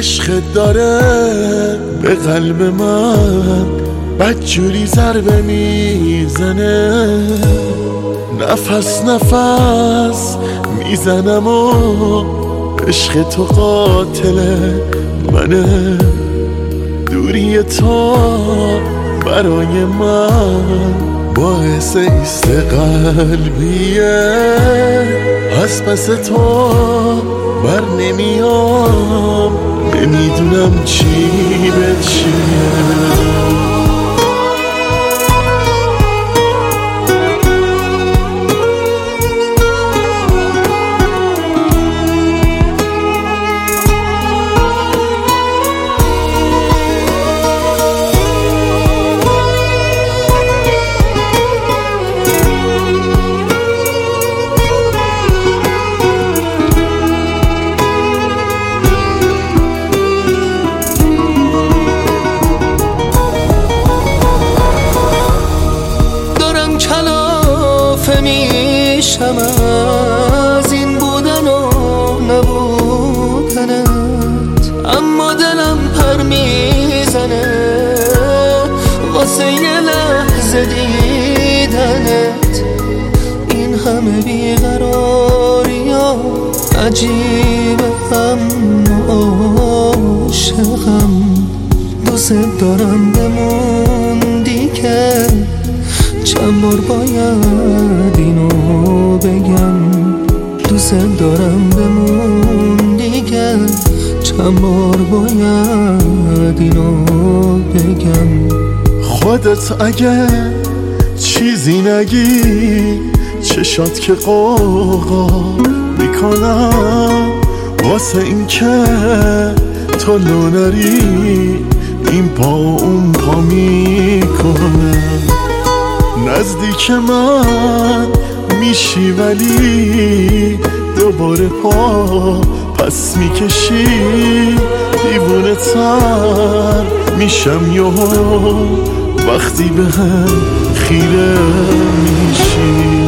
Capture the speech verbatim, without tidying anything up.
عشقت داره به قلب من بدجوری ضربه میزنه، نفس نفس میزنم و عشق تو قاتل منه. دوری تو برای من باعث ایست قلبیه، از پس تو بر نمیام، نمیدونم چی به چیه. میشم از این بودن و نبودنت، اما دلم پر میزنه واسه یه لحظه دیدنت. این همه بیقراری ها عجیبه، هم عاشقم، دوست دارم بموندی که چند بار باید اینو بگم. دوست دارم بموندی که چند بار باید اینو بگم. خودت اگه چیزی نگی چشات که قوقا میکنم، واسه این که تو لو نری این پا اون پا میکنم. نزدیک من میشی ولی دوباره پا پس میکشی، دیوونه تر میشم یهو وقتی به هم خیره میشی.